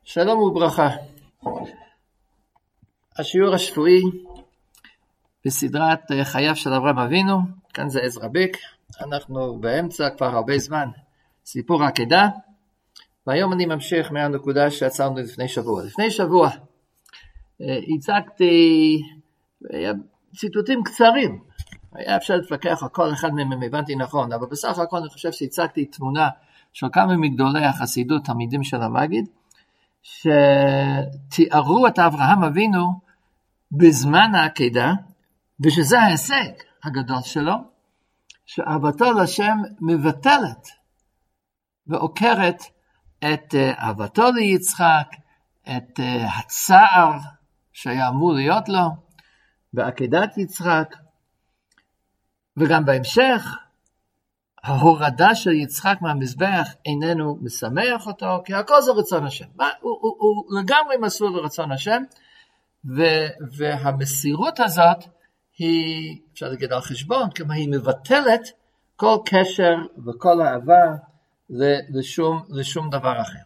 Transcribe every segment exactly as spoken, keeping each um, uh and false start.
שלום וברכה. השיעור השבועי בסדרת חייו של אברהם אבינו, כאן זה עזרא בק, אנחנו באמצע כבר הרבה זמן, סיפור העקדה, והיום אני ממשיך מהנקודה שעצרנו לפני שבוע. לפני שבוע הצגתי ציטוטים קצרים, היה אפשר להתווכח על כל אחד מהם אם הבנתי נכון, אבל בסך הכל אני חושב שהצגתי תמונה של כמה מגדולי החסידות, תלמידים של המגיד, שתיארו את אברהם אבינו בזמן העקדה, ושזה ההישג הגדול שלו, שאהבתו לשם מבטלת ועוקרת את אהבתו ליצחק, את הצער שהיה אמור להיות לו בעקדת יצחק, וגם בהמשך ההורדה של יצחק מהמזבח איננו משמח אותו, כי הכל זה רצון השם. הוא, הוא, הוא לגמרי מסור לרצון השם, ו, והמסירות הזאת היא, אפשר להגיד על חשבון, כמו היא מבטלת כל קשר וכל אהבה לשום, לשום דבר אחר.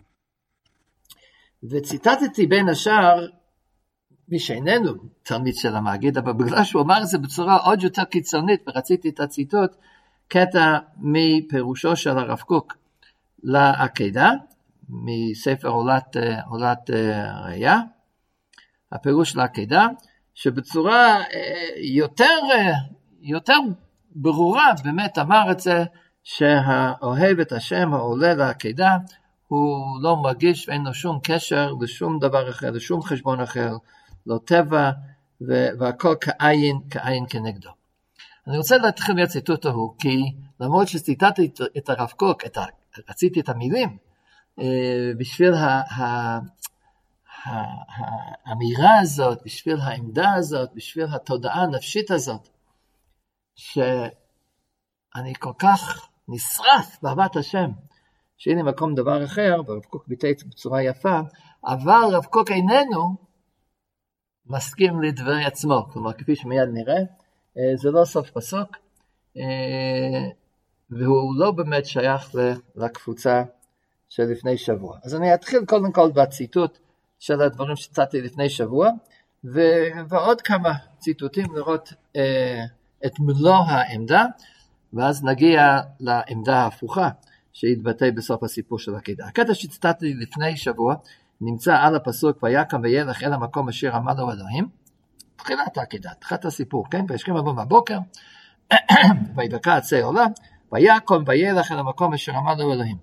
וציטטתי בין השאר, מי שאיננו תלמיד של המגיד, אבל בגלל שהוא אמר את זה בצורה עוד יותר קיצונית, ורציתי את הציטוט, קטע מפירושו של הרב קוק לעקדה, מספר עולת, עולת ראיה, הפירוש לעקדה, שבצורה יותר, יותר ברורה באמת אמר את זה, שהאוהב את השם העולה לעקדה, הוא לא מרגיש ואין לו שום קשר לשום דבר אחר, לשום חשבון אחר, לא טבע, והכל כעין, כעין כנגדו. אני רוצה להתחיל מהציטוט ההוא, כי למרות שציטטתי את הרב קוק, את ה... רציתי את המילים, בשביל ה... ה... האמירה הזאת, בשביל העמדה הזאת, בשביל התודעה הנפשית הזאת, שאני כל כך נשרף באהבת השם, שהנה מקום דבר אחר, והרב קוק ביטא בצורה יפה, אבל רב קוק איננו מסכים לדברי עצמו, כלומר כפי שמיד נראה, זה לא סוף פסוק, והוא לא באמת שייך לקבוצה של לפני שבוע. אז אני אתחיל קודם כל בציטוט של הדברים שצאתי לפני שבוע, ועוד כמה ציטוטים לראות את מלוא העמדה, ואז נגיע לעמדה ההפוכה שהתבטא בסוף הסיפור של העקדה. הקטע שציטטתי לפני שבוע נמצא על הפסוק, ויקם וילך אל המקום אשר אמר לו אלוהים, תחילת העקדה, תחילת הסיפור, כן? וישכם אבו מהבוקר, ויבקע עצי עולה, ויקום וילך אל המקום אשר אמר לו אלוהים.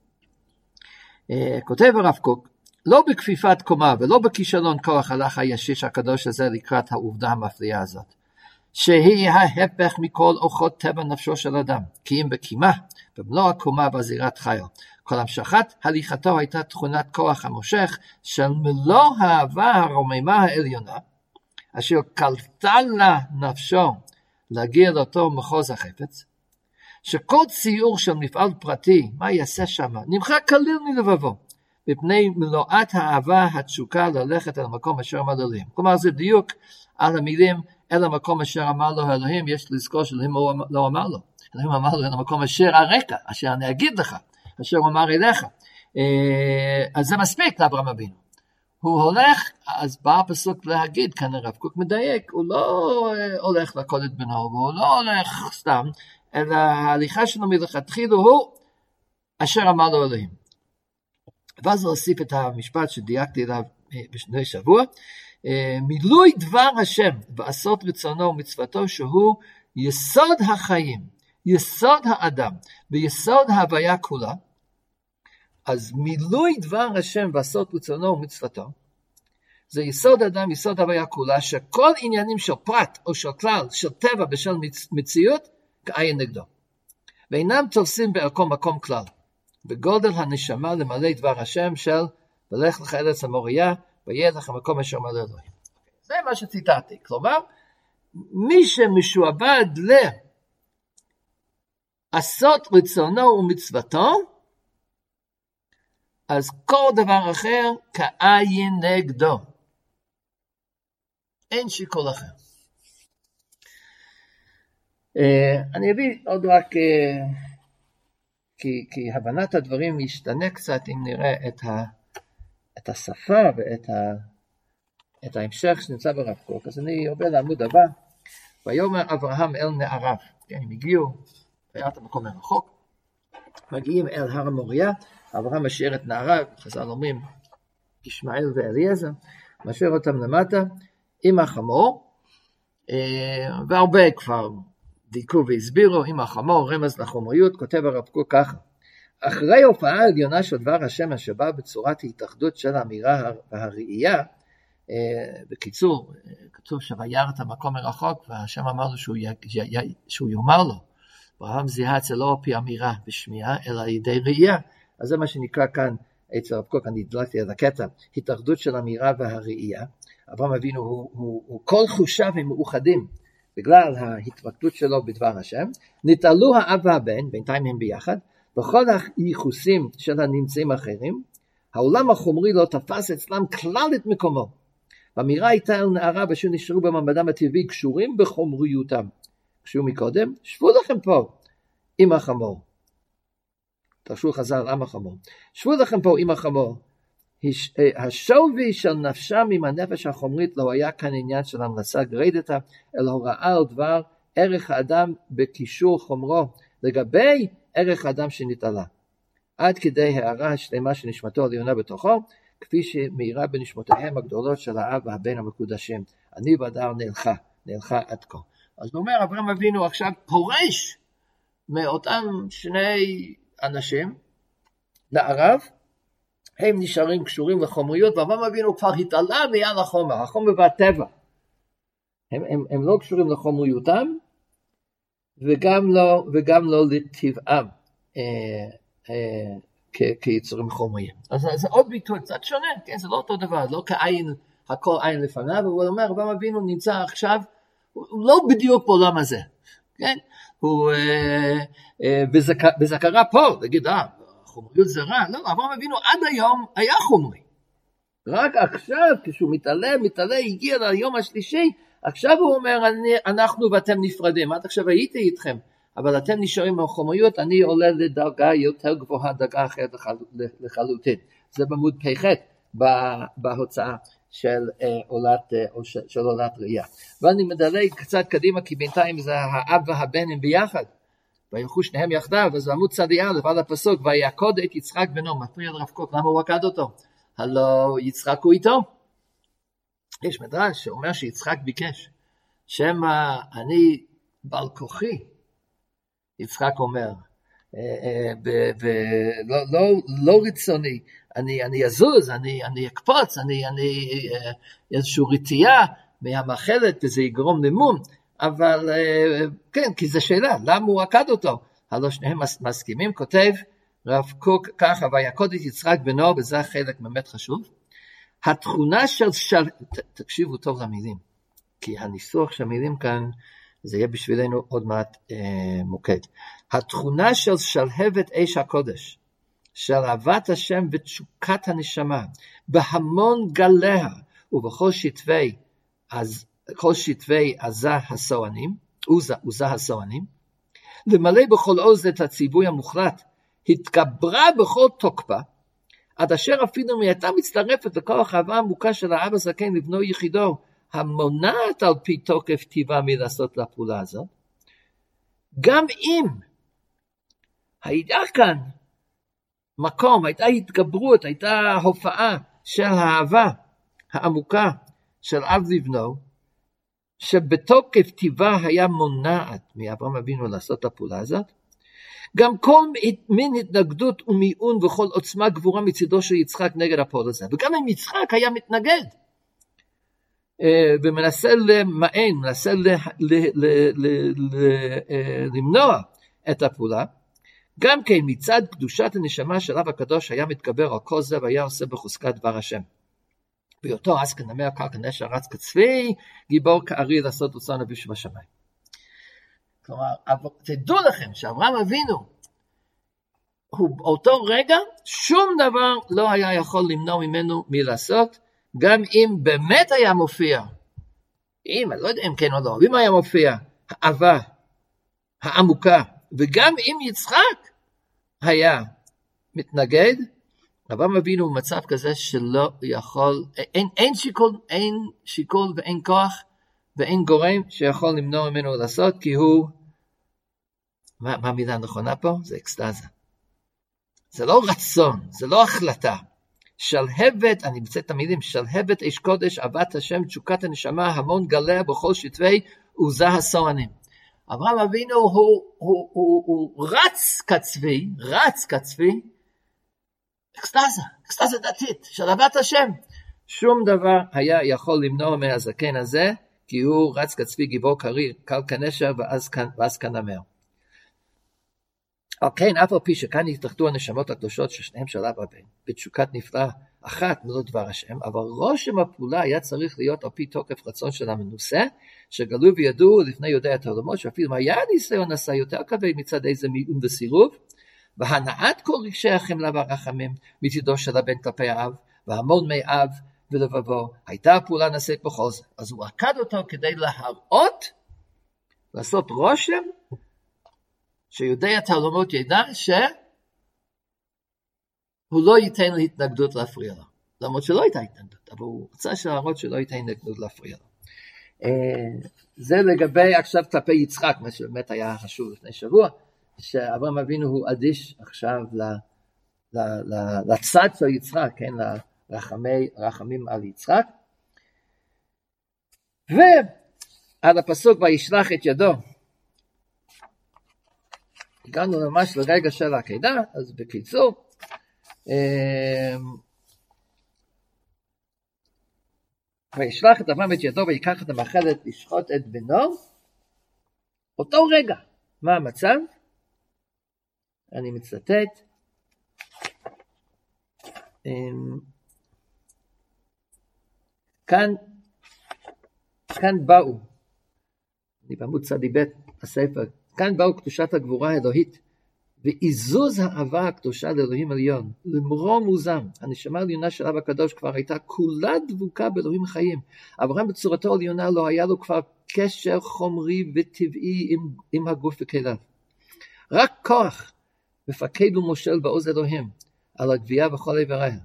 כותב הרב קוק, לא בכפיפת קומה ולא בכישלון כוח הלך הישיש הקדוש הזה לקראת העובדה המפליאה הזאת, שהיא ההפך מכל אורחות טבע נפשו של אדם, כי אם בקימה, במלוא הקומה בזירת חיו, כל המשכת הליכתו הייתה תכונת כוח המושך של מלוא האהבה הרוממה העליונה, אשר קלטה לה נפשו להגיע לאותו מחוז החפץ, שכל ציור של מפעל פרטי, מה יעשה שם, נמחק כליל מלבבו, מפני מלואת האהבה התשוקה ללכת אל המקום אשר אמר לו אלוהים. כלומר זה בדיוק על המילים, אל המקום אשר אמר לו אלוהים, יש לזכור שאלוהים לא אמר לו. אלוהים אמר לו אל המקום אשר הרקע, אשר אני אגיד לך, אשר הוא אמר אליך. אז זה מספיק לאברהם אבינו. הוא הולך, אז בא הפסוק להגיד, כאן הרב קוק מדייק, הוא לא הולך לקוד את בנו, הוא לא הולך סתם, אלא ההליכה שלו מלכתחילה הוא אשר אמר לו אלוהים. ואז הוא הוסיף את המשפט שדייקתי אליו בשני שבוע, מילוי דבר השם ועשות רצונו ומצוותו שהוא יסוד החיים, יסוד האדם ויסוד ההוויה כולה. אז מילוי דבר השם ועשות רצונו ומצוותו זה יסוד האדם, יסוד ההוויה כולה, שכל עניינים של פרט או של כלל, של טבע ושל מציאות כעין נגדו, ואינם תופסים בערכו מקום כלל. בגודל הנשמה למלא דבר השם של ולך לך ארץ המוריה ויהיה לך המקום אשר אמר לאלוהים. זה מה שציטטתי. כלומר, מי שמשועבד לעשות רצונו ומצוותו, אז כל דבר אחר כעין נגדו. אין שיקול אחר. אני אביא עוד רק, כי, כי הבנת הדברים ישתנה קצת אם נראה את, ה, את השפה ואת ה, את ההמשך שנמצא ברב קוק, אז אני עובר לעמוד הבא. ויאמר אברהם אל נעריו, כן, הם הגיעו, היה את המקום מרחוק, מגיעים אל הר המוריה, אברהם משאיר את נעריו, חז"ל אומרים, ישמעאל ואליעזר, משאיר אותם למטה, עם החמור, והרבה כבר דייקו והסבירו, עם החמור, רמז לחומריות, כותב הרב קוק ככה, אחרי הופעה העליונה של דבר השם השבא בצורת ההתאחדות של האמירה והראייה, בקיצור, כתוב שוירא את המקום מרחוק, והשם אמר לו שהוא, י... י... שהוא יאמר לו, אברהם זיהה אצל לא פי אמירה ושמיעה, אלא ידי ראייה, אז זה מה שנקרא כאן, אצל הרב קוק, אני דלקתי על הקטע, התאחדות של האמירה והראייה, אברהם אבינו הוא, הוא, הוא כל חושיו הם מאוחדים, בגלל ההתמקדות שלו בדבר השם, נתעלו האב והבן, בינתיים הם ביחד, בכל הייחוסים של הנמצאים האחרים, העולם החומרי לא תפס אצלם כלל את מקומו, והאמירה הייתה אל נערה אשר נשארו במעמדם הטבעי קשורים בחומריותם, קשור מקודם, שבו לכם פה עם החמור, תרשו חז"ל עם החמור, שבו לכם פה עם החמור, השווי של נפשם עם הנפש החומרית לא היה כאן עניין של המלצה גרידתה, אלא הוראה על דבר ערך האדם בקישור חומרו, לגבי ערך האדם שנתעלה, עד כדי הערה השלמה שנשמתו העליונה בתוכו, כפי שמאירה בנשמותיהם הגדולות של האב והבן המקודשים, אני והדר נלכה, נלכה עד כה. אז הוא אומר, אברהם אבינו עכשיו פורש מאותם שני אנשים, נעריו, הם נשארים קשורים לחומריות, ואברהם אבינו כבר התעלה מעל החומר, החומר והטבע. הם, הם, הם לא קשורים לחומריותם, וגם לא, וגם לא לטבעם, אה, אה, כ, כיצורים חומריים. אז זה עוד ביטוי, קצת שונה, כן? זה לא אותו דבר, לא כעין, הכל עין לפניו, אבל הוא אומר, אברהם אבינו נמצא עכשיו, הוא לא בדיוק בעולם הזה, כן? הוא אה, אה, בזכ, בזכרה פה, להגיד, אה, חומריות זה רע, לא, אברהם אבינו עד היום היה חומרי. רק עכשיו, כשהוא מתעלה, מתעלה, הגיע ליום השלישי, עכשיו הוא אומר, אני, אנחנו ואתם נפרדים, עד עכשיו הייתי איתכם, אבל אתם נשארים מהחומריות, אני עולה לדרגה יותר גבוהה, דרגה אחרת לחלוטין. זה בעמוד פ"ח בהוצאה של עולת, של עולת ראייה. ואני מדלג קצת קדימה, כי בינתיים זה האב והבן הם ביחד, וילכו שניהם יחדיו, אז בעמוד צדי א' על הפסוק, ויקוד את יצחק בנו, מפריע לרב קוק, למה הוא עקד אותו? הלא יצחק הוא איתו. יש מדרש שאומר שיצחק ביקש, שמה אני בעל כוחי, יצחק אומר, לא רצוני, אני אזוז, אני אקפוץ, אני איזושהי רתיעה מהמחלת, וזה יגרום למום, אבל כן, כי זו שאלה, למה הוא עקד אותו? הלא שניהם מסכימים, כותב רב קוק ככה, ויקוד את יצחק בנו, וזה חלק באמת חשוב, התכונה של של... תקשיבו טוב למילים, כי הניסוח של המילים כאן, זה יהיה בשבילנו עוד מעט אה, מוקד. התכונה של שלהבת אש הקודש, של אהבת השם ותשוקת הנשמה, בהמון גליה, ובכל שטבי, אז, כל שטבי עזה הסוענים, עוזה, עוזה הסוענים, למלא בכל עוז את הציווי המוחלט, התגברה בכל תוקפה, עד אשר אפילו מייתה מצטרפת לכוח האהבה העמוקה של האב הזקן לבנו יחידו, המונעת על פי תוקף טבעה מלעשות לפעולה הזאת, גם אם הייתה כאן מקום, הייתה התגברות, הייתה הופעה של האהבה העמוקה של אב לבנו, שבתוקף טבעה היה מונעת מאברהם אבינו לעשות הפעולה הזאת, גם כל מין התנגדות ומיעון וכל עוצמה גבורה מצידו של יצחק נגד הפועל הזה. וגם אם יצחק היה מתנגד, ומנסה למען, מנסה למנוע את הפעולה, גם כן מצד קדושת הנשמה של אב הקדוש היה מתגבר על כל זה, והיה עושה בחוזקת דבר השם. בהיותו אז כנמר קרקע נשר רץ כצבי, גיבור כארי לעשות רצון אביו שבשמיים. כלומר, תדעו לכם שאברהם אבינו, הוא באותו רגע, שום דבר לא היה יכול למנוע ממנו מלעשות, גם אם באמת היה מופיע, אם, אני לא יודע אם כן או לא, אם היה מופיע, האהבה, העמוקה, וגם אם יצחק היה מתנגד, אברהם אבינו במצב כזה שלא יכול, אין, אין שיקול, אין שיקול ואין כוח ואין גורם שיכול למנוע ממנו לעשות, כי הוא, מה, מה המילה הנכונה פה? זה אקסטזה. זה לא רצון, זה לא החלטה. שלהבת, אני מצא את המילים, שלהבת אש קודש, אהבת השם, תשוקת הנשמה, המון גליה בכל שטבי, וזה הסוענים. אברהם אבינו הוא, הוא, הוא, הוא רץ כצבי, רץ כצבי, אקסטזה, אקסטזה דתית, של אהבת השם. שום דבר היה יכול למנוע מהזקן הזה, כי הוא רץ כצבי גיבור קריר, קל כנשר ואז, ואז כנמר. על כן, אף על פי שכאן התאחדו הנשמות הקדושות ששניהם של אב הבן, בתשוקת נפלאה אחת מלוא דבר השם, אבל רושם הפעולה היה צריך להיות על פי תוקף רצון של המנוסה, שגלו וידעו לפני יודעי התעלומות, שאפילו היה ניסיון עשה יותר כבד מצד איזה מיעון וסירוב, והנעת כל רגשי החמלה והרחמים מצדו של הבן כלפי האב, והמון מי אב ולבבו, הייתה הפעולה נעשית בכל זה. אז הוא עקד אותו כדי להראות, לעשות רושם, שיודע התעלומות ידע שהוא לא ייתן להתנגדות להפריע לו. למרות שלא הייתה התנגדות, אבל הוא רצה להראות שלא ייתן התנגדות להפריע לו. זה לגבי עכשיו כלפי יצחק, מה שבאמת היה חשוב לפני שבוע, שאברהם אבינו הוא אדיש עכשיו לצד של יצחק, כן, לרחמים על יצחק. ועל הפסוק וישלח את ידו, הגענו ממש לרגע של העקדה, אז בקיצור, וישלח את אברהם את ידו ויקח את המאכלת לשחוט את בנו, אותו רגע, מה המצב? אני מצטט, כאן, כאן באו, אני בעמוד צדי ב' הספר, כאן באו קדושת הגבורה האלוהית, ועיזוז האהבה הקדושה לאלוהים עליון, למרום וזם, הנשמה העליונה של אב הקדוש כבר הייתה כולה דבוקה באלוהים חיים. אברהם בצורתו העליונה לא היה לו כבר קשר חומרי וטבעי עם, עם הגוף וכליו. רק כוח מפקד ומושל בעוז אלוהים, על הגבייה וכל איבריה.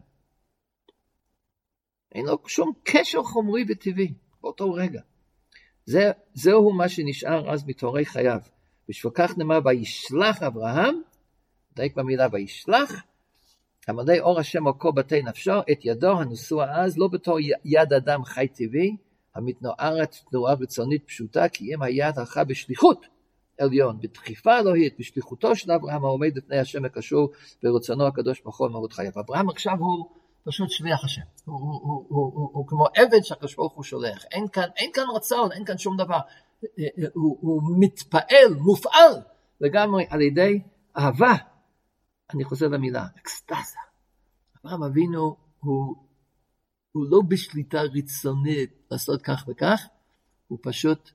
אין לו שום קשר חומרי וטבעי, באותו רגע. זה, זהו מה שנשאר אז מתורי חייו. בשביל כך נאמר, וישלח אברהם, דייק במילה וישלח, המלא אור השם על כל בתי נפשו, את ידו הנשוא אז, לא בתור יד אדם חי טבעי, המתנוערת תנועה רצונית פשוטה, כי אם היד הלכה בשליחות עליון, בדחיפה אלוהית, בשליחותו של אברהם, העומד לפני השם הקשור, ברצונו הקדוש בכל מהות חייו. אברהם עכשיו הוא פשוט שליח השם, הוא, הוא, הוא, הוא, הוא, הוא כמו עבד שהקדוש ברוך הוא שולח, אין כאן, אין כאן רצון, אין כאן שום דבר, הוא, הוא מתפעל, מופעל, לגמרי על ידי אהבה. אני חוזר למילה, אקסטזה. אברהם אבינו הוא, הוא לא בשליטה רצונית לעשות כך וכך, הוא פשוט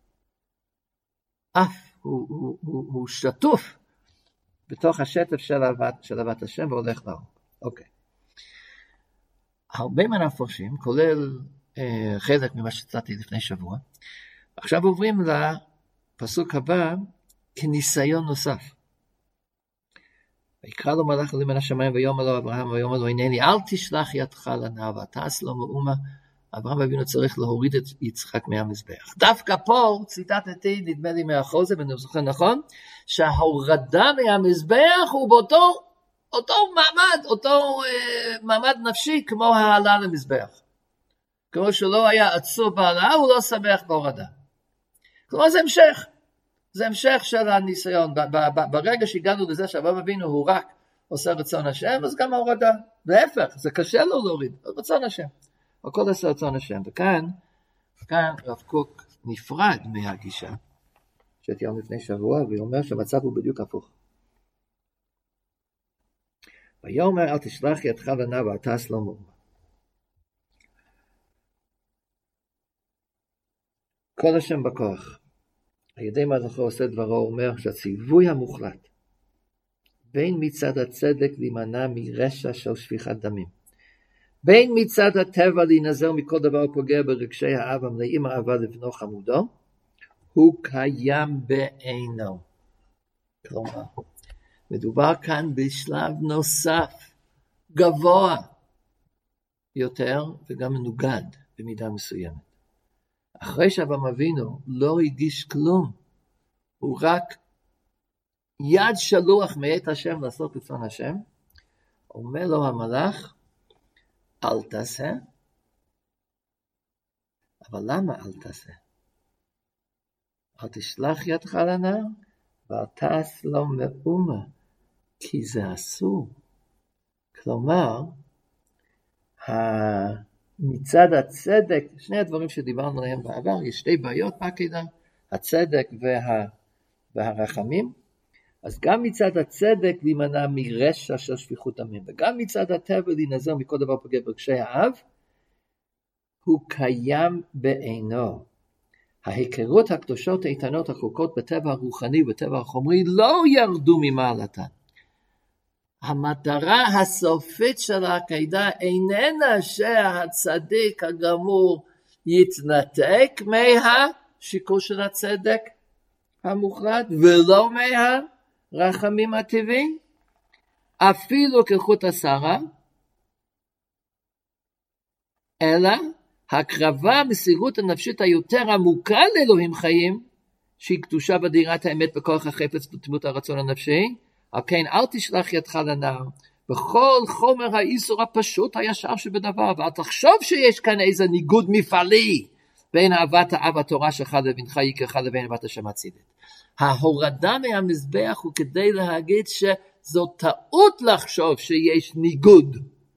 אף, הוא, הוא, הוא, הוא שטוף בתוך השטף של אהבת, של אהבת השם והולך לאור. אוקיי. הרבה מן המפרשים, כולל אה, חלק ממה שצאתי לפני שבוע, עכשיו עוברים לפסוק הבא כניסיון נוסף. ויקרא לו מלאך אלוהים מן השמיים ויאמר לו אברהם ויאמר לו הנני אל תשלח ידך לנער ותעש לו מאומה. אברהם אבינו צריך להוריד את יצחק מהמזבח. דווקא פה ציטטתי, נדמה לי מהחוזה ואני זוכר נכון, שההורדה מהמזבח הוא באותו אותו מעמד, אותו אה, מעמד נפשי כמו העלה למזבח. כמו שלא היה עצור בעלה, הוא לא שמח בהורדה. כלומר זה המשך, זה המשך של הניסיון. ב- ב- ב- ברגע שהגענו לזה שאברהם אבינו הוא רק עושה רצון השם, אז גם ההורדה, להפך, זה קשה לו להוריד, רצון השם. הכל עושה רצון השם. וכאן, כאן רב קוק נפרד מהגישה, שתיארנו לפני שבוע, והוא אומר שהמצב הוא בדיוק הפוך. ויאמר אל תשלח ידך לנער ותעש לו מאומה. כל השם בכוח, על ידי מלאכו עושה דברו, אומר שהציווי המוחלט, בין מצד הצדק להימנע מרשע של שפיכת דמים, בין מצד הטבע להינזר מכל דבר פוגע ברגשי האב המלאים אהבה לבנו חמודו, הוא קיים בעינו. כלומר, מדובר כאן בשלב נוסף גבוה יותר וגם מנוגד במידה מסוימת. אחרי שאברהם אבינו לא הגיש כלום, הוא רק יד שלוח מאת השם לעשות רצון השם, אומר לו המלאך, אל תעשה. אבל למה אל תעשה? אל תשלח ידך לנער, ואל תעש לו מאומה, כי זה אסור. כלומר, מצד הצדק, שני הדברים שדיברנו עליהם בעבר, יש שתי בעיות בקהילה, הצדק וה, והרחמים, אז גם מצד הצדק להימנע מרשע של שפיכות דמים, וגם מצד הטבע להינזר מכל דבר פוגע ברגשי האב, הוא קיים בעינו. ההיכרות הקדושות האיתנות החוקות בטבע הרוחני ובטבע החומרי לא ירדו ממעלתן. המטרה הסופית של העקדה איננה שהצדיק הגמור יתנתק מהשיקול של הצדק המוחלט ולא מהרחמים הטבעיים, אפילו כחוט השערה, אלא הקרבה, מסירות הנפשית היותר עמוקה לאלוהים חיים, שהיא קדושה בדירת האמת בכוח החפץ בתמימות הרצון הנפשי, על כן אל תשלח ידך לנער, בכל חומר האיסור הפשוט הישר שבדבר, ואל תחשוב שיש כאן איזה ניגוד מפעלי, בין אהבת האב התורה שלך לבנך יקרך לבין אהבת השם הצידית. ההורדה מהמזבח הוא כדי להגיד שזו טעות לחשוב שיש ניגוד,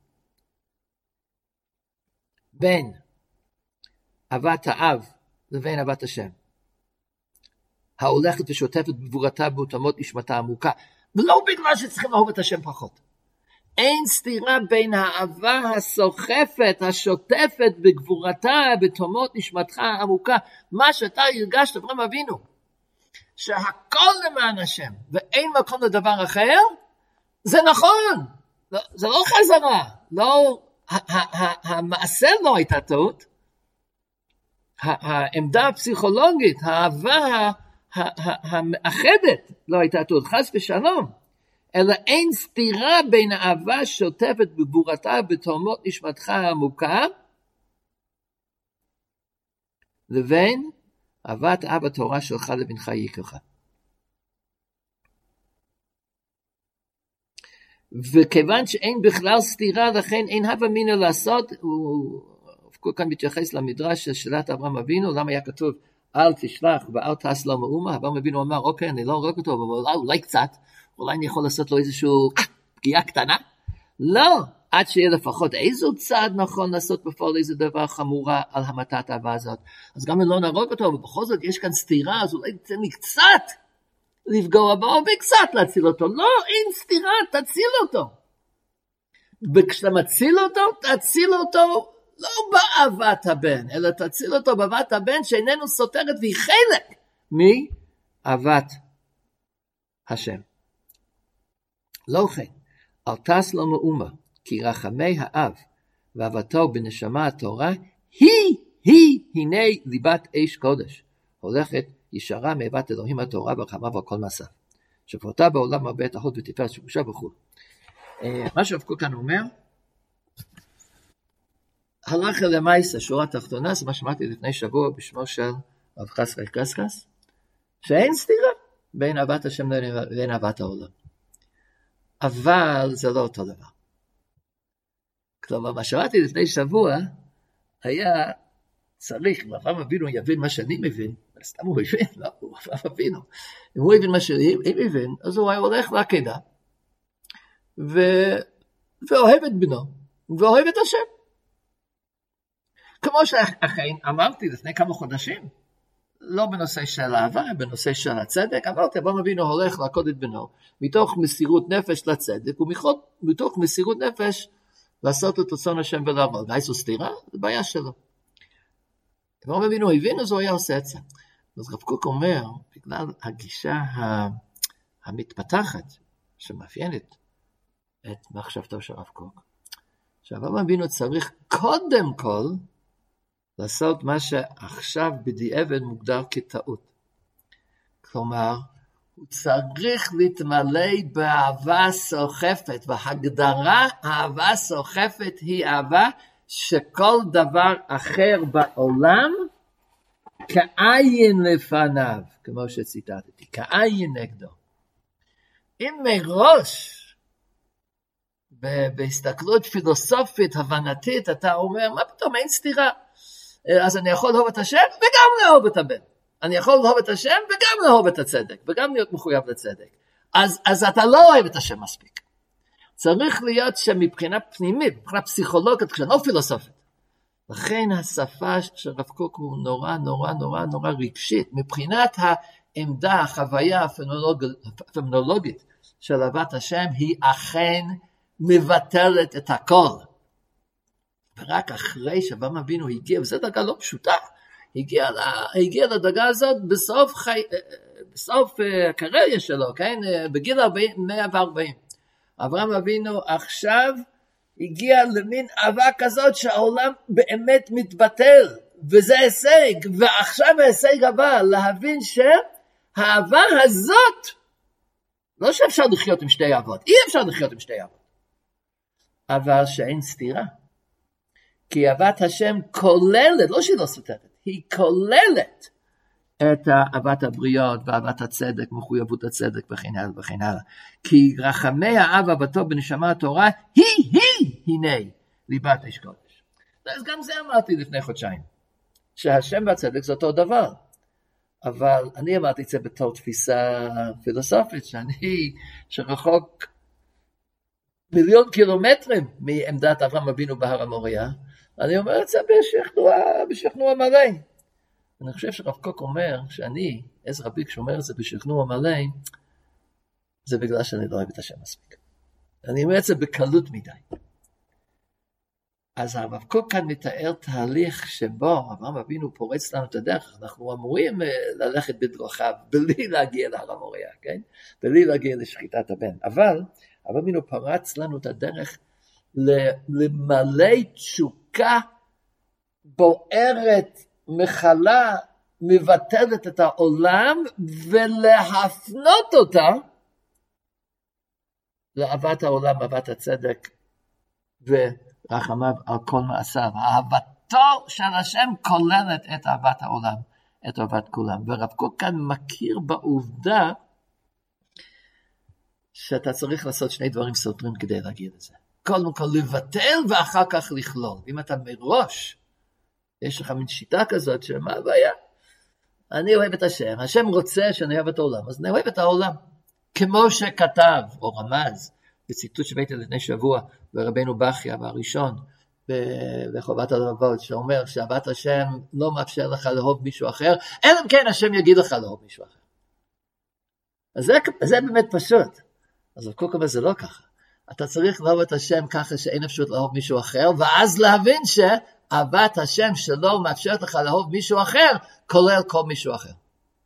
בין אהבת האב לבין אהבת השם, ההולכת ושוטפת בגבורתה באותמות נשמתה עמוקה, ולא בגלל שצריכים לאהוב את השם פחות. אין סתירה בין האהבה הסוחפת, השוטפת בגבורתה, בתומות נשמתך עמוקה, מה שאתה הרגשת, אברהם אבינו, שהכל למען השם, ואין מקום לדבר אחר, זה נכון, זה לא חזרה, לא, המעשה לא הייתה טעות, העמדה הפסיכולוגית, האהבה המאחדת לא הייתה טעות, חס ושלום, אלא אין סתירה בין האהבה שוטפת בגבורתה בתומות נשמתך העמוקה, לבין אהבת אב התורה שלך לבנך יקרך. וכיוון שאין בכלל סתירה, לכן אין הווה אמינא לעשות, הוא כל כאן מתייחס למדרש של שאלת אברהם אבינו, למה היה כתוב אל תשלח ואל תעש לו מאומה, אברהם אבינו אמר, אוקיי, אני לא רואה אותו, אבל אולי, אולי קצת, אולי אני יכול לעשות לו איזושהי פגיעה קטנה, לא, עד שיהיה לפחות איזו צעד נכון לעשות בפועל איזה דבר חמורה על המתת האהבה הזאת, אז גם אם לא נרוג אותו, ובכל זאת יש כאן סתירה, אז אולי תצא לי קצת לפגוע בו, וקצת להציל אותו, לא, אין סתירה, תציל אותו, וכשאתה מציל אותו, תציל אותו, לא באהבת הבן, אלא תציל אותו באהבת הבן שאיננו סותרת והיא חלק מאהבת השם. לא כן, אל תעש לו מאומה, כי רחמי האב ואהבתו בנשמה התורה היא, היא, הנה ליבת אש קודש, הולכת ישרה מאהבת אלוהים התורה ורחמיו ועל כל מעשיו, שפורתה בעולם הרבה את אחות ותפארת שבושה וכו'. מה שהרב קוק כאן אומר, הלכה למעשה, שורה תחתונה, זה מה שמעתי לפני שבוע בשמו של רב חסקאי קסקס, שאין סתירה בין אהבת השם לבין אהבת העולם. אבל זה לא אותו דבר. כלומר, מה שמעתי לפני שבוע, היה צריך, אברהם אבינו יבין מה שאני מבין, סתם הוא הבין, לא, הוא אברהם אבינו. אם הוא הבין מה שאני מבין, אז הוא היה הולך לעקדה, ו... ואוהב את בנו, ואוהב את השם. כמו שאכן אמרתי לפני כמה חודשים, לא בנושא של אהבה, בנושא של הצדק, אמרתי, אברהם אבינו הולך לעקוד את בנו, מתוך מסירות נפש לצדק, ומתוך מסירות נפש לעשות את רצון השם ולעבוד. איזו סתירה? זה בעיה שלו. אברהם אבינו הבין, אז הוא היה עושה את זה. אז רב קוק אומר, בגלל הגישה המתפתחת, שמאפיינת את מחשבתו של רב קוק, שאברהם אבינו צריך קודם כל, לעשות מה שעכשיו בדיעבד מוגדר כטעות. כלומר, הוא צריך להתמלא באהבה סוחפת, והגדרה אהבה סוחפת היא אהבה שכל דבר אחר בעולם כעין לפניו, כמו שציטטתי, כעין נגדו. אם מראש, בהסתכלות פילוסופית, הבנתית, אתה אומר, מה פתאום, אין סתירה. אז אני יכול לאהוב את השם וגם לאהוב את הבן. אני יכול לאהוב את השם וגם לאהוב את הצדק, וגם להיות מחויב לצדק. אז, אז אתה לא אוהב את השם מספיק. צריך להיות שמבחינה פנימית, מבחינה פסיכולוגית, כשלא פילוסופית. לכן השפה של רב קוק הוא נורא נורא נורא נורא רגשית, מבחינת העמדה, החוויה הפנומנולוגית של אהבת השם, היא אכן מבטלת את הכל. ורק אחרי שאברהם אבינו הגיע, וזו דרגה לא פשוטה, הגיע, הגיע לדרגה הזאת בסוף, חי, בסוף הקריירה שלו, כן? בגיל מאה וארבעים. אברהם אבינו עכשיו הגיע למין אהבה כזאת שהעולם באמת מתבטל, וזה הישג, ועכשיו ההישג הבא, להבין שהאהבה הזאת, לא שאפשר לחיות עם שתי אהבות, אי אפשר לחיות עם שתי אהבות, אבל שאין סתירה. כי אהבת השם כוללת, לא שהיא לא סותרת, היא כוללת את אהבת הבריות ואהבת הצדק, מחויבות הצדק וכן הלאה וכן הלאה. כי רחמי האב אהבתו בנשמה התורה היא היא הנה ליבת אש קודש. אז גם זה אמרתי לפני חודשיים, שהשם והצדק זה אותו דבר. אבל אני אמרתי את זה בתור תפיסה פילוסופית, שאני שרחוק מיליון קילומטרים מעמדת אברהם אבינו בהר המוריה, אני אומר את זה בשכנוע, בשכנוע מלא. אני חושב שרב קוק אומר שאני, עזרא ביקש אומר את זה בשכנוע מלא, זה בגלל שאני לא אוהב את השם מספיק. אני אומר את זה בקלות מדי. אז הרב קוק כאן מתאר תהליך שבו אברהם אבינו פורץ לנו את הדרך, אנחנו אמורים ללכת בדרכיו, בלי להגיע להר המוריה, כן? בלי להגיע לשחיטת הבן. אבל אברהם אבינו פרץ לנו את הדרך למלא תשוקה בוערת, מחלה, מבטלת את העולם, ולהפנות אותה לאהבת העולם, אהבת הצדק, ורחמיו על כל מעשיו. אהבתו של השם כוללת את אהבת העולם, את אהבת כולם. ורב קוק כאן מכיר בעובדה, שאתה צריך לעשות שני דברים סותרים כדי להגיע לזה. קודם כל לבטל ואחר כך לכלול. אם אתה מראש, יש לך מין שיטה כזאת שמה הבעיה? אני אוהב את השם, השם רוצה שאני אוהב את העולם, אז אני אוהב את העולם. כמו שכתב או רמז, בציטוט שבאתי לפני שבוע, ברבנו בכיה והראשון, בחובת הלבבות, שאומר שאהבת השם לא מאפשר לך לאהוב מישהו אחר, אלא אם כן השם יגיד לך לאהוב מישהו אחר. אז זה, זה באמת פשוט. אז כל כך זה לא ככה. אתה צריך לאהוב את השם ככה שאין אפשרות לאהוב מישהו אחר, ואז להבין שאהבת השם שלא מאפשרת לך לאהוב מישהו אחר, כולל כל מישהו אחר.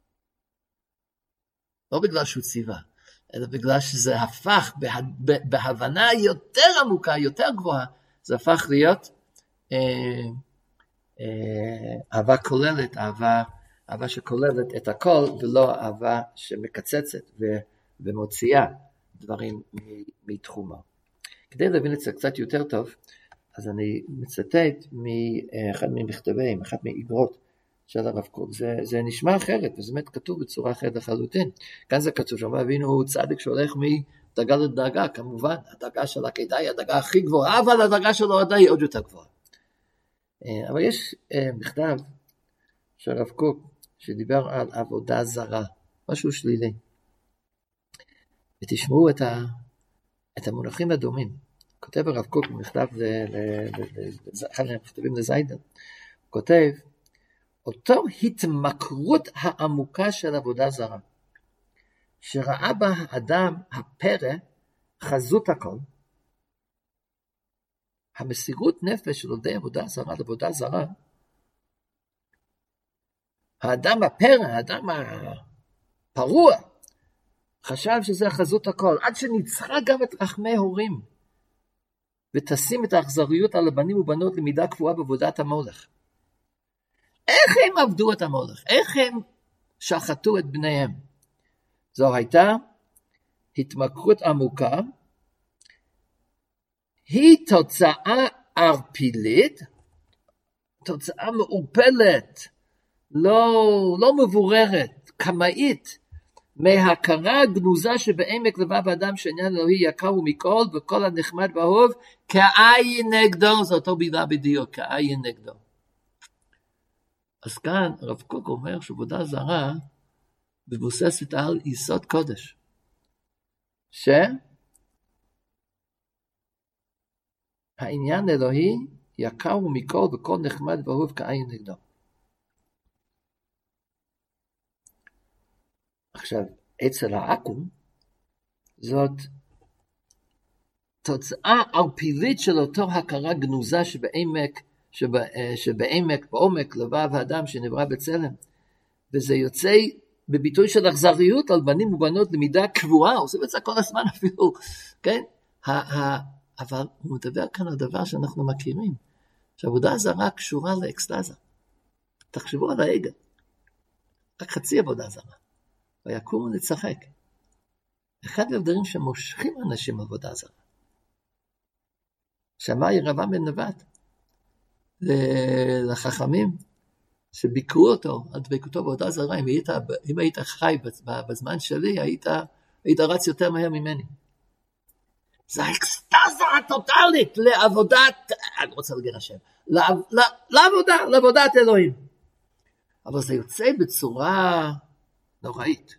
לא בגלל שהוא ציווה, אלא בגלל שזה הפך בה, בהבנה יותר עמוקה, יותר גבוהה, זה הפך להיות אה, אה, אהבה כוללת, אהבה, אהבה שכוללת את הכל, ולא אהבה שמקצצת ו, ומוציאה דברים מתחומה. כדי להבין את זה קצת יותר טוב, אז אני מצטט מאחד ממכתבים, אחת מאיגרות של הרב קוק. זה, זה נשמע אחרת, וזה באמת כתוב בצורה אחרת לחלוטין. כאן זה כתוב, שאומר אבינו הוא צדיק שהולך מדרגה לדרגה, כמובן, הדרגה של הכדאי היא הדרגה הכי גבוהה, אבל הדרגה שלו עדיין היא עוד יותר גבוהה. אבל יש מכתב של הרב קוק, שדיבר על עבודה זרה, משהו שלילי. ותשמעו את, ה, את המונחים הדומים. כותב הרב קוק במכתב, אחד מהמכתבים לזיידן, כותב, אותו התמכרות העמוקה של עבודה זרה, שראה בה האדם הפרא חזות הכל, המסירות נפש של עובדי עבודה זרה לעבודה זרה, האדם הפרא, האדם הפרוע, חשב שזה חזות הכל, עד שניצחה גם את רחמי הורים, ותשים את האכזריות על הבנים ובנות למידה קבועה בעבודת המולך. איך הם עבדו את המולך? איך הם שחטו את בניהם? זו הייתה התמכרות עמוקה, היא תוצאה ערפילית, תוצאה מעורפלת, לא, לא מבוררת, קמאית, מההכרה הגנוזה שבעמק לבב האדם שעניין אלוהי יקר ומכל, וכל הנחמד והאהוב, כעין נגדו, זה אותו בילה בדיוק, כעין נגדו. אז כאן הרב קוק אומר שעבודה זרה מבוססת על יסוד קודש, שהעניין אלוהי יקר ומכל, וכל נחמד והאהוב כעין נגדו. עכשיו, אצל העכו"ם, זאת תוצאה ערפילית של אותו הכרה גנוזה שבעמק, שבע, שבעמק, בעומק לבב האדם שנברא בצלם. וזה יוצא בביטוי של אכזריות על בנים ובנות למידה קבועה, עושה את זה כל הזמן אפילו, כן? אבל הוא מדבר כאן על דבר שאנחנו מכירים, שעבודה זרה קשורה לאקסטזה. תחשבו על העגל, רק חצי עבודה זרה. ויקום ולצחק. אחד הדברים שמושכים אנשים עבודה זרה. שמע ירבעם בן נבט לחכמים שביקרו אותו על דבקותו בעבודה זרה. אם היית, אם היית חי בזמן שלי, היית, היית רץ יותר מהר ממני. זה האקסטזה הטוטלית לעבודת, אני רוצה להגיד השם, לעבודה, לעבודת אלוהים. אבל זה יוצא בצורה נוראית.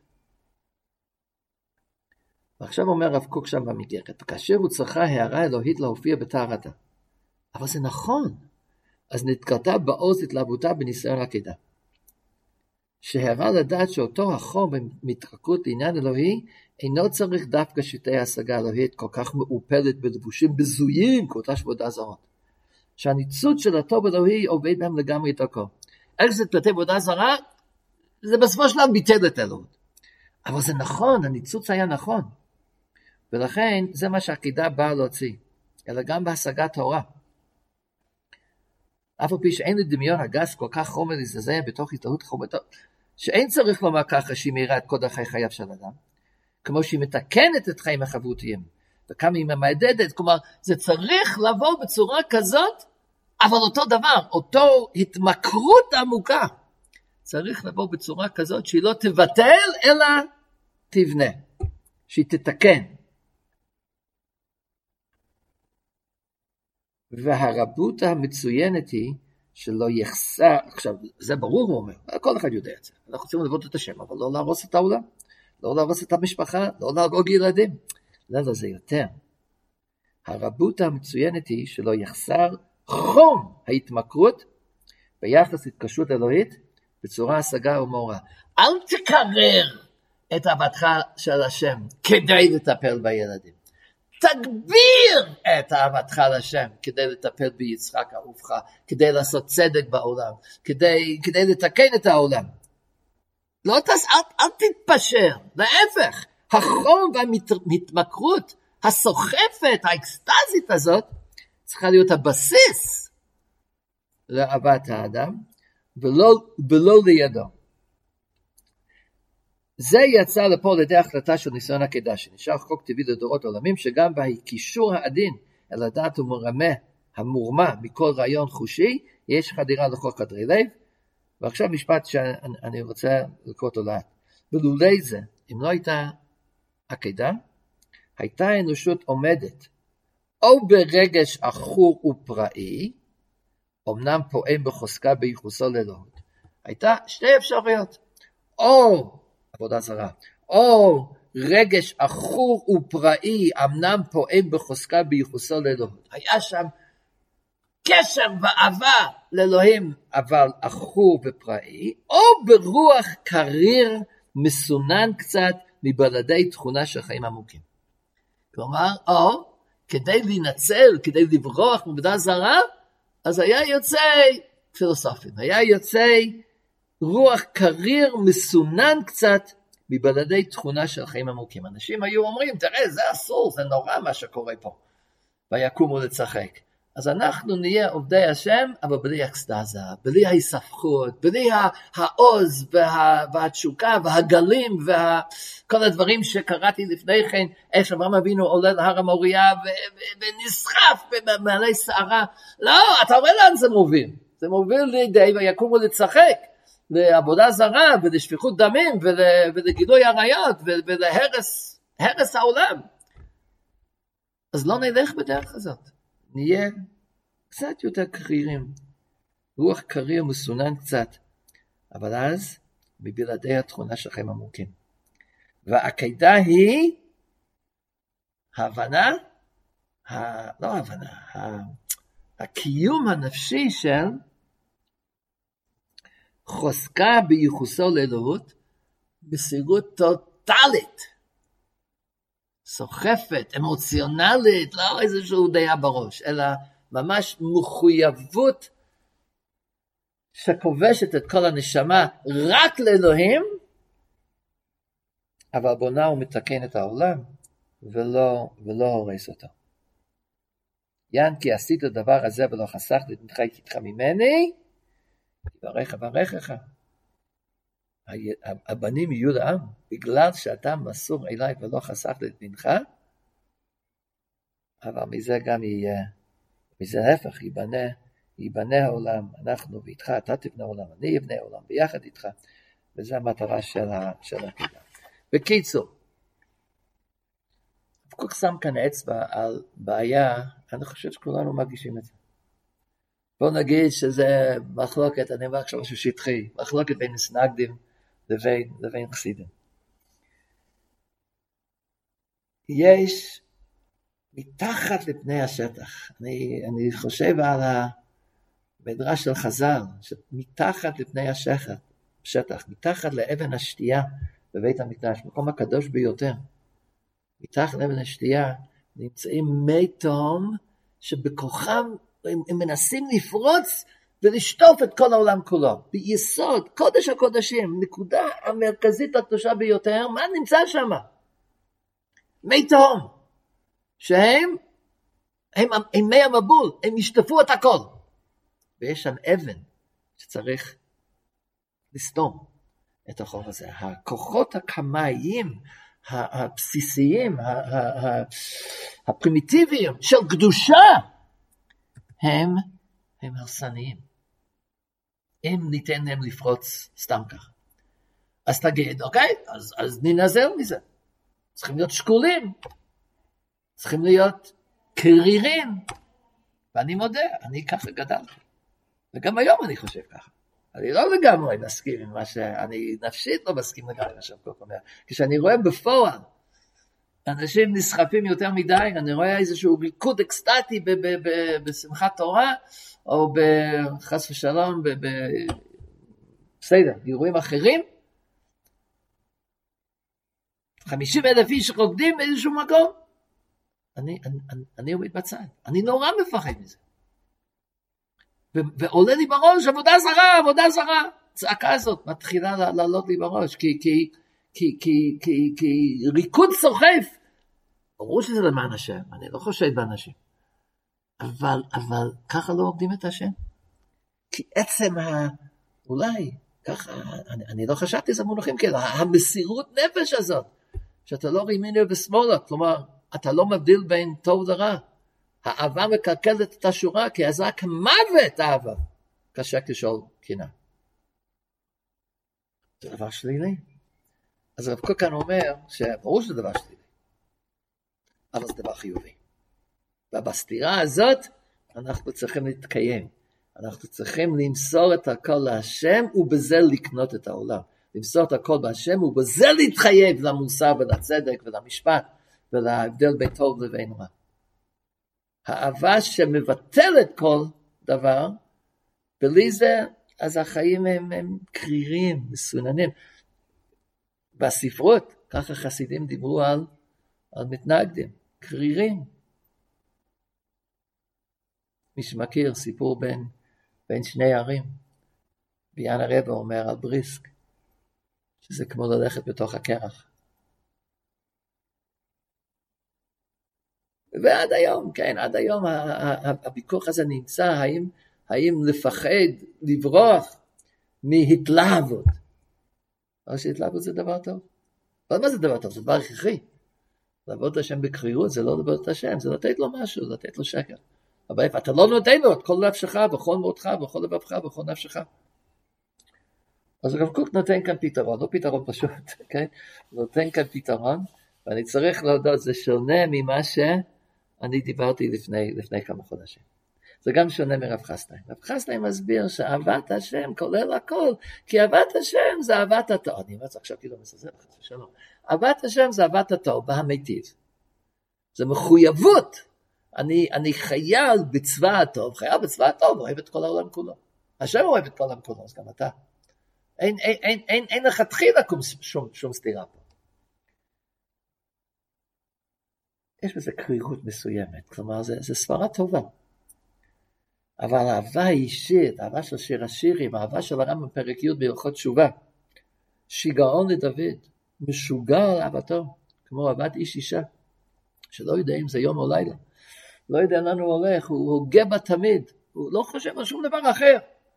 ועכשיו אומר רב קוק שם במגרת, כאשר הוא צריכה הערה אלוהית להופיע בטהרתה. אבל זה נכון. אז נתקרתה בעוז התלהבותה בניסיון עקידה. שהערה לדעת שאותו החום במתחקות לעניין אלוהי, אינו צריך דווקא שיטי השגה אלוהית כל כך מעופלת בלבושים בזויים, כאותה שבודה זרות. שהניצוץ של הטוב אלוהי עובד בהם לגמרי דרכו. איך זה תלתי עבודה זרה? זה בסופו שלב ביטל את אלוהות. אבל זה נכון, הניצוץ היה נכון. ולכן זה מה שהעקידה באה להוציא, אלא גם בהשגת תורה. אף על פי שאין לדמיון הגס כל כך חומר להזדזע בתוך התלהות חומרתו, שאין צריך לומר ככה שהיא מאירה את קודש חייו של אדם, כמו שהיא מתקנת את חיים החברותיים, וכמה היא ממעדדת, כלומר זה צריך לבוא בצורה כזאת, אבל אותו דבר, אותו התמכרות עמוקה, צריך לבוא בצורה כזאת שהיא לא תבטל, אלא תבנה, שהיא תתקן. והרבות המצוינת היא שלא יחסר, עכשיו זה ברור הוא אומר, כל אחד יודע את זה, אנחנו רוצים לעבוד את השם, אבל לא להרוס את העולם, לא להרוס את המשפחה, לא להרוג ילדים, לא, לא, זה יותר. הרבות המצוינת היא שלא יחסר חום ההתמכרות ביחס להתקשרות אלוהית בצורה השגה ומורה. אל תקרר את אהבתך של השם כדי לטפל בילדים. תגביר את אהבתך לשם כדי לטפל ביצחק אהובך, כדי לעשות צדק בעולם, כדי, כדי לתקן את העולם. לא תס, אל, אל תתפשר, להפך, החום והמתמכרות הסוחפת, האקסטזית הזאת, צריכה להיות הבסיס לאהבת האדם, ולא, ולא לידו. זה יצא לפה לידי החלטה של ניסיון עקידה, שנשאר חוק טבעי לדורות עולמים, שגם בהקישור העדין אל הדעת ומרמה המורמה מכל רעיון חושי, יש חדירה לכל חדרי לב. ועכשיו משפט שאני רוצה לקרוא אותו לאט. ולולי זה, אם לא הייתה עקידה, הייתה האנושות עומדת, או ברגש עכור ופראי, אמנם פועם בחוזקה בייחוסו לאלוהות. הייתה שתי אפשרויות, או עבודה זרה, או רגש עכור ופראי, אמנם פועם בחוזקה בייחוסו לאלוהות. היה שם קשר ואהבה לאלוהים, אבל עכור ופראי, או ברוח קריר מסונן קצת מבלעדי תכונה של חיים עמוקים. כלומר, או כדי להינצל, כדי לברוח מעבודה זרה, אז היה יוצא פילוסופים, היה יוצא רוח קריר מסונן קצת מבלעדי תכונה של חיים עמוקים. אנשים היו אומרים, תראה, זה אסור, זה נורא מה שקורה פה. ויקומו לצחק. אז אנחנו נהיה עובדי השם, אבל בלי אקסטזה, בלי ההיספחות, בלי העוז וה, והתשוקה והגלים וכל הדברים שקראתי לפני כן, איך אברהם אבינו עולה להר המוריה ונסחף במעלי שערה. לא, אתה רואה לאן זה מוביל. זה מוביל לידי ויקומו לצחק, לעבודה זרה ולשפיכות דמים ולגילוי עריות ולהרס הרס העולם. אז לא נלך בדרך הזאת. נהיה קצת יותר קרירים, רוח קריר מסונן קצת, אבל אז מבלעדי התכונה שלכם עמוקים. והעקידה היא ההבנה, ה... לא ההבנה, ה... הקיום הנפשי של חוזקה בייחוסו לאלוהות, מסירות טוטלית, סוחפת, אמוציונלית, לא איזשהו דעה בראש, אלא ממש מחויבות שכובשת את כל הנשמה רק לאלוהים, אבל בונה ומתקן את העולם, ולא, ולא הורס אותו. יען כי עשית הדבר הזה ולא חסכת את בנך איתך ממני, יברך אברכך. הבנים יהיו לעם, בגלל שאתה מסור אליי ולא חסכת את בנך, אבל מזה גם יהיה, מזה ההפך, ייבנה, ייבנה העולם, אנחנו ואיתך, אתה תבנה עולם, אני אבנה עולם, ביחד איתך, וזו המטרה של הקהילה. בקיצור, כל כך שם כאן אצבע על בעיה, אני חושב שכולנו מרגישים את זה. בוא נגיד שזה מחלוקת, אני אומר עכשיו משהו שטחי, מחלוקת בין מסנגדים לבין, לבין חסידים. יש מתחת לפני השטח, אני, אני חושב על המדרש של חז"ל, שמתחת לפני השטח, שטח, מתחת לאבן השתייה בבית המקדש, מקום הקדוש ביותר, מתחת לאבן השתייה נמצאים מי תהום שבכוחם הם, הם מנסים לפרוץ ולשטוף את כל העולם כולו. ביסוד, קודש הקודשים, נקודה המרכזית הקדושה ביותר, מה נמצא שם? מי תהום, שהם הם, הם מי המבול, הם ישטפו את הכל. ויש שם אבן שצריך לסתום את החור הזה. הכוחות הקמאיים, הבסיסיים, הפרימיטיביים של קדושה, הם, הם הרסניים. אם ניתן להם לפרוץ סתם כך. אז תגיד, אוקיי, אז, אז ננזר מזה. צריכים להיות שקולים. צריכים להיות קרירים. ואני מודה, אני ככה גדלתי. וגם היום אני חושב ככה. אני לא לגמרי מסכים עם מה שאני נפשית לא מסכים לגמרי מה שהפקוק אומר. כשאני רואה בפועל, אנשים נסחפים יותר מדי, אני רואה איזשהו ריקוד אקסטטי ב- ב- ב- בשמחת תורה, או בחס ושלום, ב- ב- בסדר, אירועים אחרים, חמישים אלף איש רוקדים באיזשהו מקום, אני, אני, אני, אני עומד בצד, אני נורא מפחד מזה. ו- ועולה לי בראש, עבודה זרה, עבודה זרה, צעקה הזאת מתחילה לעלות לי בראש, כי, כי, כי, כי, כי, כי ריקוד סוחף, ברור שזה למען השם, אני לא חושד באנשים, אבל, אבל ככה לא עובדים את השם, כי עצם ה... אולי, ככה, אני, אני לא חשבתי זה מונחים כאלה, המסירות נפש הזאת, שאתה לא רימיני ושמאלה, כלומר, אתה לא מבדיל בין טוב לרע, האהבה מקלקלת את השורה, כי עזה כמוות האהבה, קשה כשאול קינה. זה דבר שלילי. אז הרב קוק כאן אומר, שברור שזה דבר שלילי, אבל זה דבר חיובי. ובסתירה הזאת, אנחנו צריכים להתקיים. אנחנו צריכים למסור את הכל להשם, ובזה לקנות את העולם. למסור את הכל בהשם, ובזה להתחייב למוסר ולצדק ולמשפט, ולהבדל בין טוב לבין רע. האהבה שמבטלת כל דבר, בלי זה, אז החיים הם, הם קרירים, מסוננים. בספרות, ככה חסידים דיברו על, על מתנגדים, קרירים. מי שמכיר סיפור בין, בין שני ערים, ביאן הרבה אומר על בריסק, שזה כמו ללכת בתוך הקרח. ועד היום, כן, עד היום הוויכוח הזה נמצא, האם, האם לפחד, לברוח מהתלהבות. אבל שהתלהבות זה דבר טוב. אבל מה זה דבר טוב? זה דבר הכרחי. לעבוד את השם בקרירות זה לא לעבוד את השם, זה לתת לו משהו, זה לתת לו שקר. אבל אתה לא נותן לו את כל נפשך, בכל מותך, בכל לבבך, בכל נפשך. אז הרב קוק נותן כאן פתרון, לא פתרון פשוט, כן? נותן כאן פתרון, ואני צריך להודות, זה שונה ממה שאני דיברתי לפני, לפני כמה חודשים. זה גם שונה מרב חסנאי. רב חסנאי מסביר שאהבת השם כולל הכל, כי אהבת השם זה אהבת הטוב. אני אומר את זה עכשיו כאילו מסזר, חס ושלום. אהבת השם זה אהבת הטוב, בהמיטיב. זה מחויבות. אני, אני חייל בצבא הטוב, חייל בצבא הטוב, אוהב את כל העולם כולו. השם אוהב את כל העולם כולו, אז גם אתה. אין, אין, אין, אין, אין לך תחילה שום, שום סתירה פה. יש בזה קרירות מסוימת, כלומר, זה, זה סברה טובה. אבל האהבה האישית, האהבה של שיר השירים, האהבה של הרמב"ם פרק י' בהלכות תשובה, שיגעון לדוד, משוגע על אהבתו, כמו אהבת איש אישה, שלא יודע אם זה יום או לילה, לא יודע לאן הוא הולך, הוא הוגה בה תמיד, הוא לא חושב על שום דבר אחר.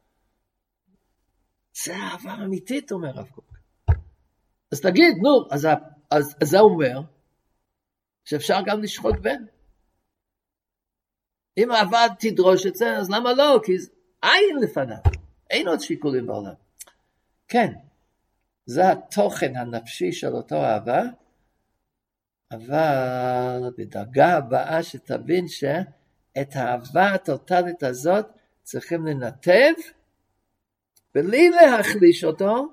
זה אהבה אמיתית, אומר רב קוק. אז תגיד, נו, אז, אז, אז זה אומר, שאפשר גם לשחוט בן. אם אהבה תדרוש את זה, אז למה לא? כי אין לפניו, אין עוד שיקולים בעולם. כן, זה התוכן הנפשי של אותו אהבה, אבל בדרגה הבאה שתבין שאת האהבה הטוטלית הזאת צריכים לנתב, בלי להחליש אותו,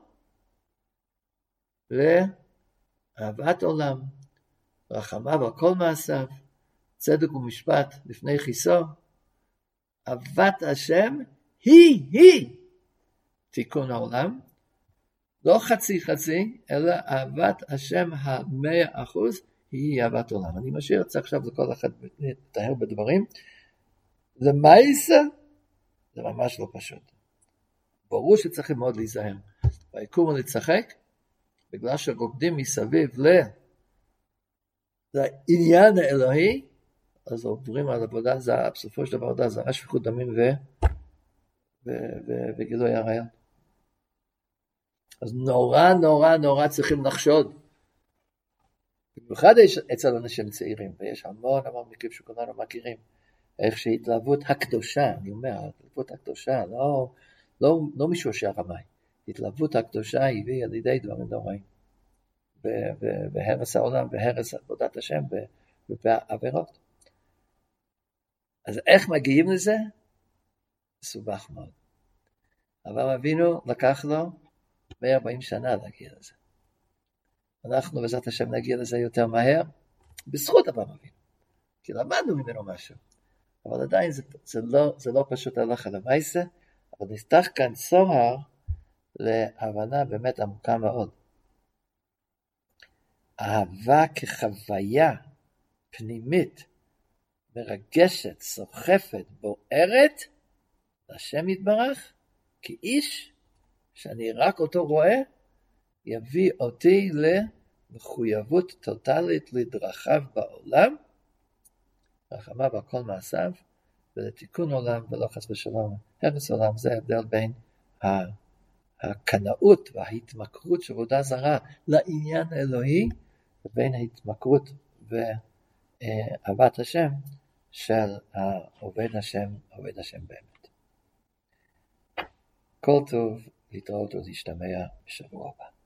לאהבת עולם, רחמיו על כל מעשיו, צדק ומשפט לפני חיסו. אהבת השם היא היא תיקון העולם, לא חצי חצי, אלא אהבת השם המאה אחוז היא אהבת עולם. אני משאיר את זה עכשיו לכל אחד לתאר בדברים. למעשה זה ממש לא פשוט. ברור שצריכים מאוד להיזהר. ויקום ולצחק, בגלל שרוקדים מסביב לעניין האלוהי, אז עוברים על עבודה זרה, בסופו של דבר עבודה זרה, שפיכות דמים ו... ו... ו... וגילוי עריות. אז נורא נורא נורא צריכים לחשוד. במיוחד יש אצל אנשים צעירים, ויש המון המון מקרים שכולנו מכירים, איך שהתלהבות הקדושה, אני אומר, התלהבות הקדושה, לא, לא, לא משושע רמאי, התלהבות הקדושה הביא על ידי דברים נוראים, בהרס העולם, בהרס עבודת השם, ובעבירות. אז איך מגיעים לזה? מסובך מאוד. אבל אבינו לקח לו מאה וארבעים שנה להגיע לזה. אנחנו בעזרת השם נגיע לזה יותר מהר, בזכות אברהם אבינו. כי למדנו ממנו משהו. אבל עדיין זה, זה, לא, זה לא פשוט הלכה למעשה, אבל נפתח כאן צוהר להבנה באמת עמוקה מאוד. אהבה כחוויה פנימית, מרגשת, סוחפת, בוערת, השם יתברך, כאיש שאני רק אותו רואה, יביא אותי למחויבות טוטלית לדרכיו בעולם, רחמיו על כל מעשיו, ולתיקון עולם, ולא חס ושלום, הרס עולם. זה ההבדל בין הקנאות וההתמכרות של עבודה זרה לעניין האלוהי, ובין ההתמכרות ואהבת השם של עובד השם, עובד השם באמת. כל טוב, להתראות ולהשתמע בשבוע הבא.